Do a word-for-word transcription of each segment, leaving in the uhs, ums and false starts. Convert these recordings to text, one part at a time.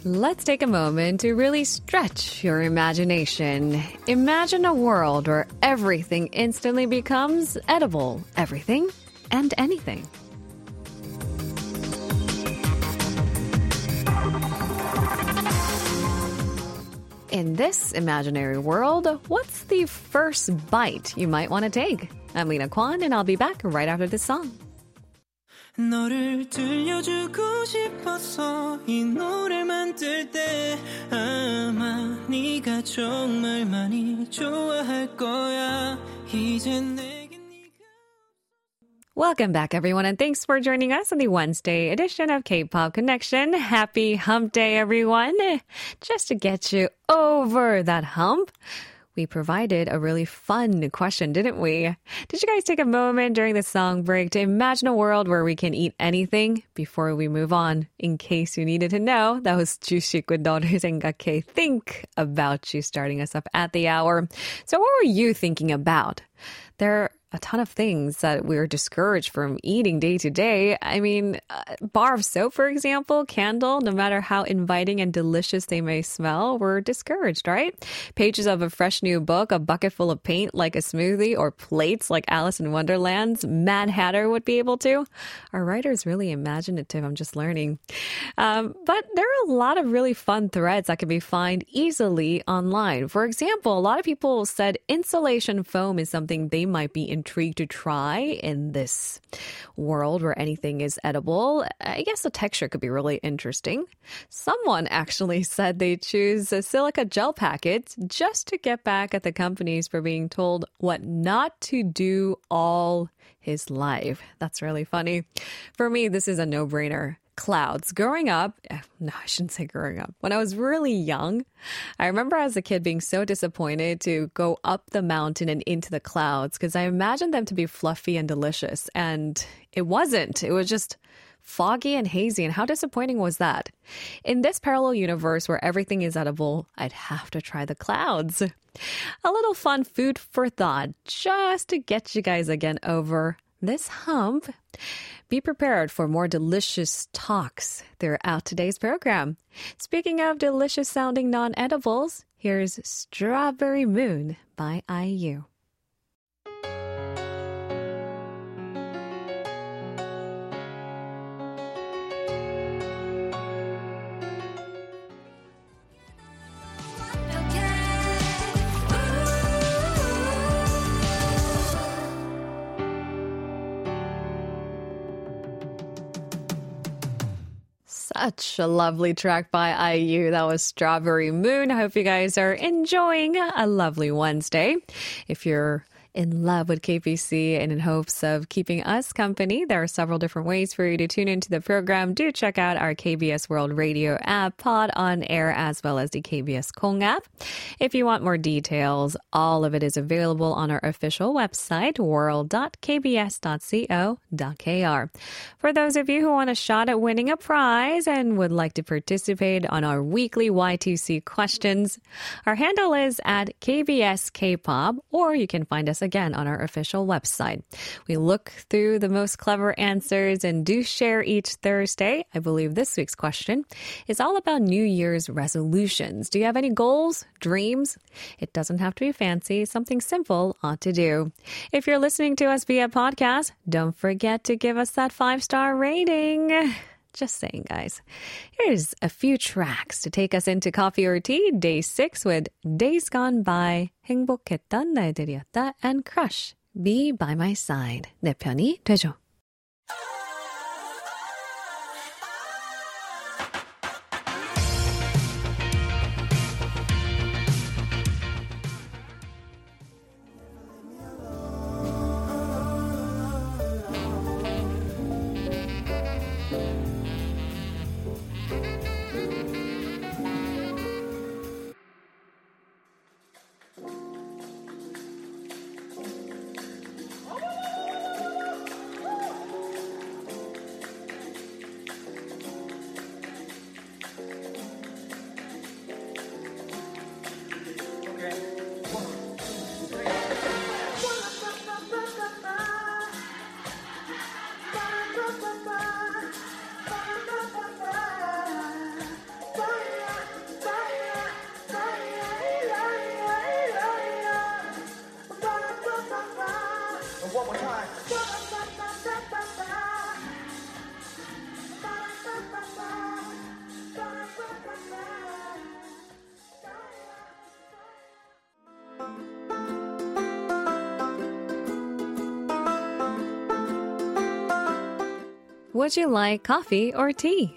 Let's take a moment to really stretch your imagination. Imagine a world where everything instantly becomes edible. Everything and anything. In this imaginary world, what's the first bite you might want to take? I'm Lena Kwan, and I'll be back right after this song. 너를 들려주고 싶어서 이 노래를 만들 때 아마 네가 정말 많이 좋아할 거야 이제 내게 네가 Welcome back, everyone, and thanks for joining us on the Wednesday edition of K-Pop Connection. Happy Hump Day, everyone. Just to get you over that hump, we provided a really fun question, didn't we? Did you guys take a moment during the song break to imagine a world where we can eat anything? Before we move on, in case you needed to know, that was 주식 with 너를 생각해. Think about you starting us up at the hour. So what were you thinking about? There are a ton of things that we're discouraged from eating day to day. I mean, uh, bar of soap, for example, candle, no matter how inviting and delicious they may smell, we're discouraged, right? Pages of a fresh new book, a bucket full of paint like a smoothie, or plates like Alice in Wonderland's Mad Hatter would be able to. Our writer is really imaginative, I'm just learning. Um, but there are a lot of really fun threads that can be found easily online. For example, a lot of people said insulation foam is something they might be intrigued to try in this world where anything is edible. I guess the texture could be really interesting. Someone actually said they choose silica gel packets just to get back at the companies for being told what not to do all his life. That's really funny. For me, this is a no-brainer. Clouds. Growing up, no, I shouldn't say growing up. When I was really young, I remember as a kid being so disappointed to go up the mountain and into the clouds because I imagined them to be fluffy and delicious. And it wasn't. It was just foggy and hazy. And how disappointing was that? In this parallel universe where everything is edible, I'd have to try the clouds. A little fun food for thought just to get you guys again over this hump. Be prepared for more delicious talks throughout today's program. Speaking of delicious sounding non-edibles, here's Strawberry Moon by I U. Such a lovely track by I U. That was Strawberry Moon. I hope you guys are enjoying a lovely Wednesday. If you're in love with K B C and in hopes of keeping us company, there are several different ways for you to tune into the program. Do check out our K B S World Radio app, Pod on Air, as well as the K B S Kong app. If you want more details, all of it is available on our official website, world dot k b s dot co dot k r. For those of you who want a shot at winning a prize and would like to participate on our weekly Y two C questions, our handle is at K B S K-pop, or you can find us again on our official website. We look through the most clever answers and do share each Thursday. I believe this week's question is all about New Year's resolutions. Do you have any goals, dreams? It doesn't have to be fancy. Something simple ought to do. If you're listening to us via podcast, don't forget to give us that five-star rating. Just saying, guys. Here's a few tracks to take us into coffee or tea. Day six with Days Gone By, 행복했던 날들이었다, and Crush, Be By My Side. 내 편이 되죠. One more time. Would you like coffee or tea?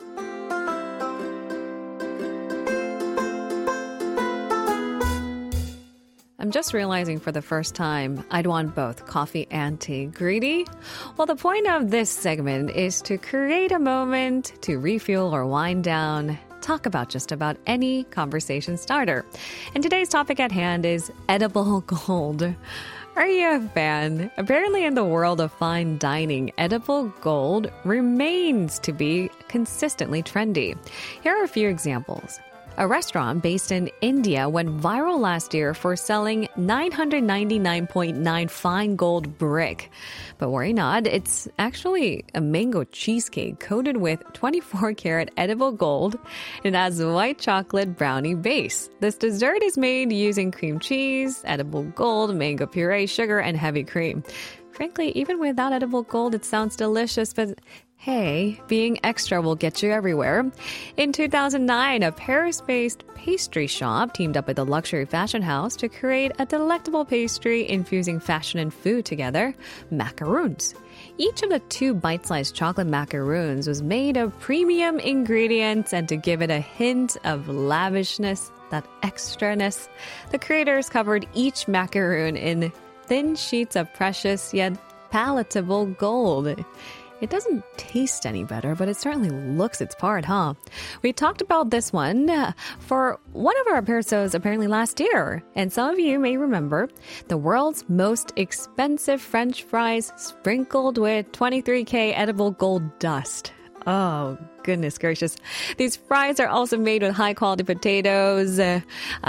I'm just realizing for the first time I'd want both coffee and tea. Greedy? Well, the point of this segment is to create a moment to refuel or wind down, talk about just about any conversation starter. And today's topic at hand is edible gold. Are you a fan? Apparently in the world of fine dining, edible gold remains to be consistently trendy. Here are a few examples. A restaurant based in India went viral last year for selling nine hundred ninety-nine point nine fine gold brick. But worry not, it's actually a mango cheesecake coated with twenty-four karat edible gold. It has a white chocolate brownie base. This dessert is made using cream cheese, edible gold, mango puree, sugar, and heavy cream. Frankly, even without edible gold, it sounds delicious, but hey, being extra will get you everywhere. In two thousand nine, a Paris-based pastry shop teamed up with a luxury fashion house to create a delectable pastry infusing fashion and food together, macaroons. Each of the two bite-sized chocolate macaroons was made of premium ingredients, and to give it a hint of lavishness, that extraness, the creators covered each macaroon in thin sheets of precious yet palatable gold. It doesn't taste any better, but it certainly looks its part, huh? We talked about this one for one of our episodes apparently last year. And some of you may remember the world's most expensive French fries sprinkled with twenty-three K edible gold dust. Oh, goodness gracious. These fries are also made with high-quality potatoes, uh,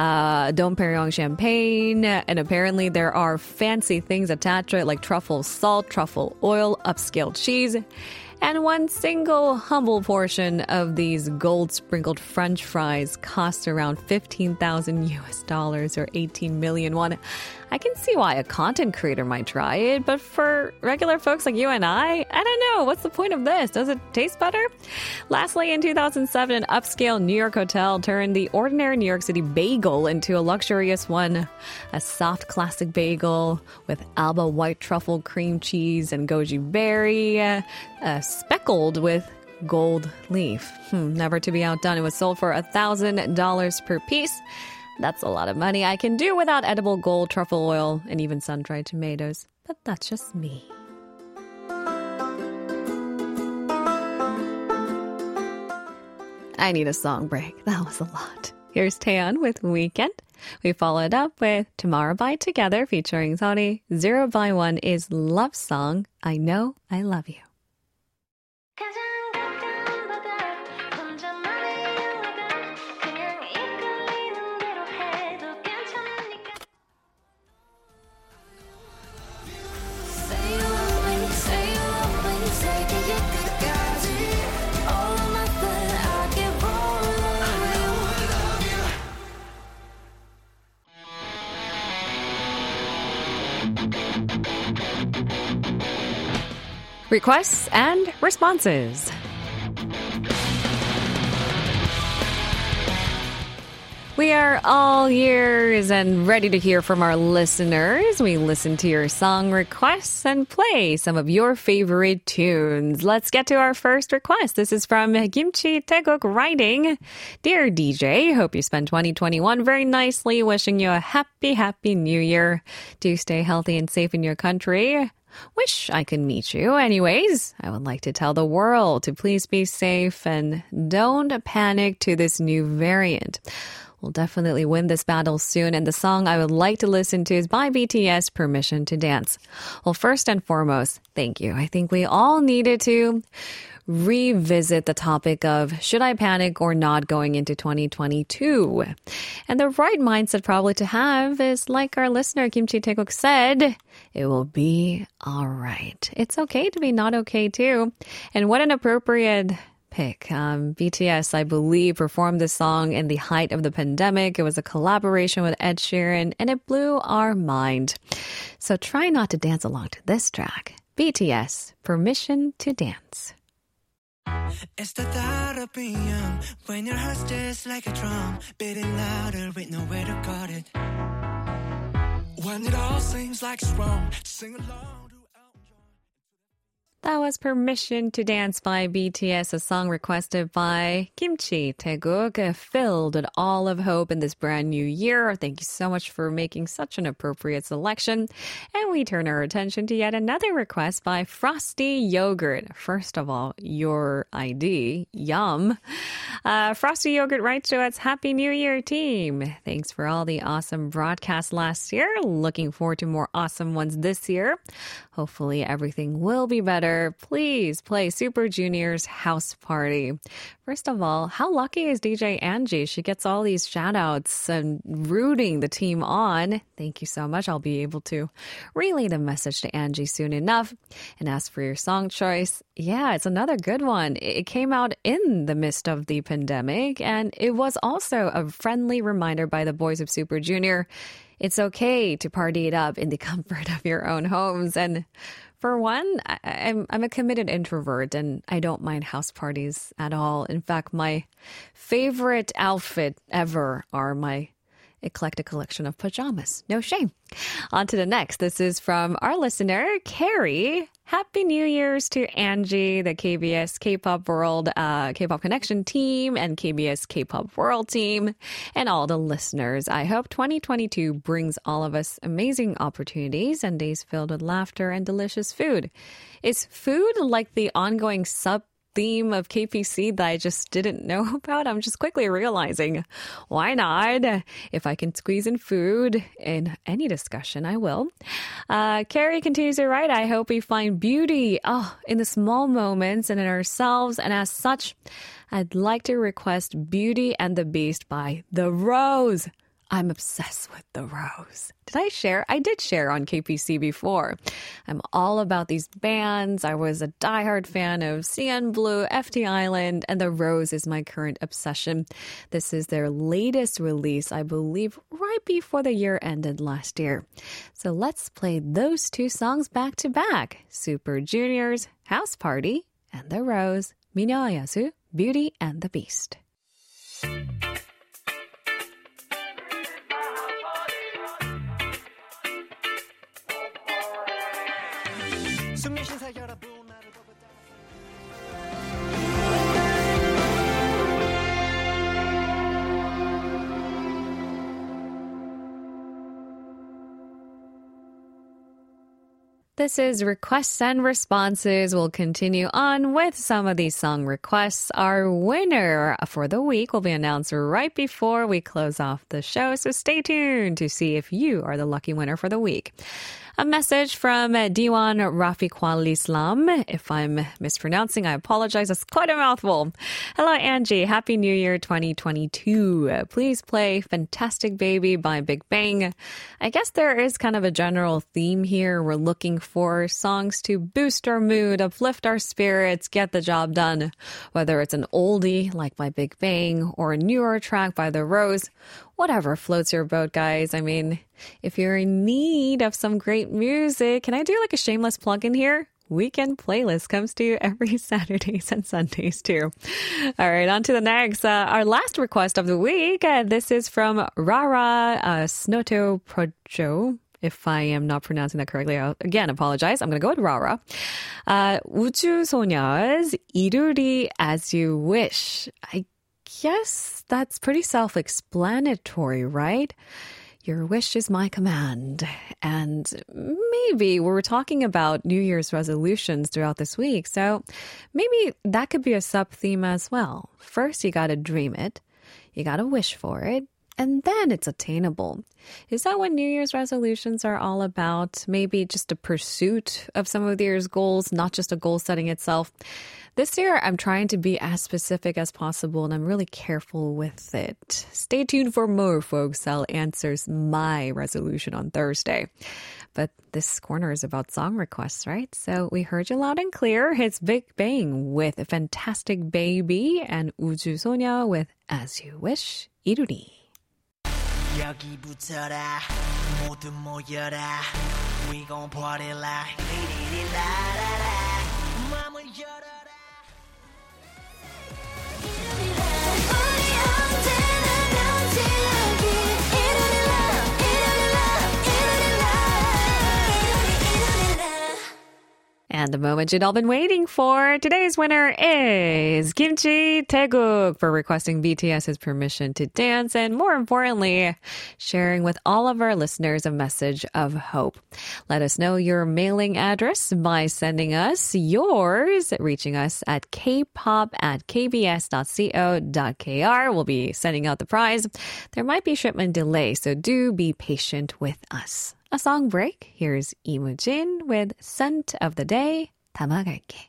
Dom Perignon champagne, and apparently there are fancy things attached to it like truffle salt, truffle oil, upscale cheese. And one single humble portion of these gold-sprinkled French fries costs around fifteen thousand U S dollars or eighteen million won. I can see why a content creator might try it, but for regular folks like you and I, I don't know. What's the point of this? Does it taste better? Lastly, in two thousand seven, an upscale New York hotel turned the ordinary New York City bagel into a luxurious one. A soft classic bagel with Alba white truffle cream cheese and goji berry, uh, uh, speckled with gold leaf. Hmm, never to be outdone. It was sold for one thousand dollars per piece. That's a lot of money. I can do without edible gold, truffle oil, and even sun-dried tomatoes. But that's just me. I need a song break. That was a lot. Here's Taeyeon with Weekend. We followed up with Tomorrow by Together featuring Seori. Zero by One is Love Song, I Know I Love You. Requests and responses. We are all ears and ready to hear from our listeners. We listen to your song requests and play some of your favorite tunes. Let's get to our first request. This is from Kimchi Taeguk writing, Dear D J, hope you spent twenty twenty-one very nicely. Wishing you a happy, happy new year. Do stay healthy and safe in your country. Wish I could meet you. Anyways, I would like to tell the world to please be safe and don't panic to this new variant. We'll definitely win this battle soon, and the song I would like to listen to is by B T S, Permission to Dance. Well, first and foremost, thank you. I think we all needed to revisit the topic of should I panic or not going into twenty twenty-two. And the right mindset probably to have is, like our listener Kimchi Taeguk said, it will be all right. It's okay to be not okay too. And what an appropriate pick. Um, B T S, I believe, performed this song in the height of the pandemic. It was a collaboration with Ed Sheeran, and it blew our mind. So try not to dance along to this track. B T S, Permission to Dance. It's the thought of being young when your heart's just like a drum, beating louder with nowhere to guard it. When it all seems like it's wrong, sing along. That was Permission to Dance by B T S, a song requested by Kimchi Taeguk, filled with all of hope in this brand new year. Thank you so much for making such an appropriate selection. And we turn our attention to yet another request by Frosty Yogurt. First of all, your I D, yum. Uh, Frosty Yogurt writes to us, Happy New Year, team. Thanks for all the awesome broadcasts last year. Looking forward to more awesome ones this year. Hopefully everything will be better. Please play Super Junior's House Party. First of all, how lucky is D J Angie? She gets all these shout outs and rooting the team on. Thank you so much. I'll be able to relay the message to Angie soon enough. And as for your song choice, yeah, it's another good one. It came out in the midst of the pandemic, and it was also a friendly reminder by the boys of Super Junior. It's okay to party it up in the comfort of your own homes. And for one, I, I'm I'm a committed introvert and I don't mind house parties at all. In fact, my favorite outfit ever are my eclectic collection of pajamas. No shame. On to the next. This is from our listener, Carrie. Happy New Year's to Angie, the K B S K-pop World, uh, K-pop Connection team, and K B S K-pop World team, and all the listeners. I hope twenty twenty-two brings all of us amazing opportunities and days filled with laughter and delicious food. Is food like the ongoing sub theme of K P C that I just didn't know about? I'm just quickly realizing, why not? If I can squeeze in food in any discussion, I will. Uh, Carrie continues to write, I hope we find beauty oh, in the small moments and in ourselves. And as such, I'd like to request Beauty and the Beast by The Rose. I'm obsessed with The Rose. Did I share? I did share on K P C before. I'm all about these bands. I was a diehard fan of C N Blue, F T Island, and The Rose is my current obsession. This is their latest release, I believe, right before the year ended last year. So let's play those two songs back to back. Super Junior's House Party and The Rose. 미녀 야수, Beauty and the Beast. This is Requests and Responses. We'll continue on with some of these song requests. Our winner for the week will be announced right before we close off the show, so stay tuned to see if you are the lucky winner for the week. A message from Diwan Rafiq Islam. If I'm mispronouncing, I apologize. It's quite a mouthful. Hello, Angie. Happy New Year twenty twenty-two. Please play Fantastic Baby by Big Bang. I guess there is kind of a general theme here. We're looking for songs to boost our mood, uplift our spirits, get the job done. Whether it's an oldie like by Big Bang or a newer track by The Rose, whatever floats your boat, guys. I mean, if you're in need of some great music, can I do like a shameless plug-in here? Weekend Playlist comes to you every Saturdays and Sundays too. All right, on to the next. Uh, our last request of the week. Uh, this is from Rara uh, Snoto Projo. If I am not pronouncing that correctly, I'll again apologize. I'm going to go with Rara. Uh, 우주소녀's 이루리 As You Wish. I guess that's pretty self-explanatory, right? Your wish is my command. And maybe we were talking about New Year's resolutions throughout this week, so maybe that could be a sub-theme as well. First, you gotta dream it. You gotta wish for it. And then it's attainable. Is that what New Year's resolutions are all about? Maybe just a pursuit of some of the year's goals, not just a goal setting itself. This year, I'm trying to be as specific as possible, and I'm really careful with it. Stay tuned for more, folks. I'll answer my resolution on Thursday. But this corner is about song requests, right? So we heard you loud and clear. It's Big Bang with Fantastic Baby and 우주소녀 with As You Wish, 이루리. 여기 붙어라 모두 모여라 We gon' party like 리리리라라라 맘을 열어라 우리 언제나 넘치는 이루리라 이루리라 이루리라 이루리라 And the moment you'd all been waiting for. Today's winner is Kimchi Taeguk for requesting BTS's permission to dance and, more importantly, sharing with all of our listeners a message of hope. Let us know your mailing address by sending us yours, reaching us at kpop at kbs dot co dot kr. We'll be sending out the prize. There might be shipment delay, so do be patient with us. A song break. Here's Imujin with Scent of the Day, 담아갈게.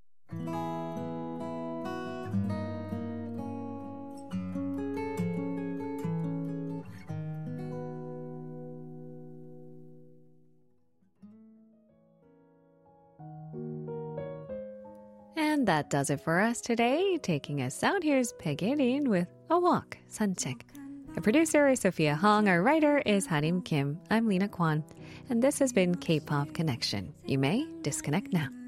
And that does it for us today. Taking us out, here's Pegyerin with A Walk, 산책. Our producer is Sophia Hong. Our writer is Harim Kim. I'm Lena Kwan. And this has been K-Pop Connection. You may disconnect now.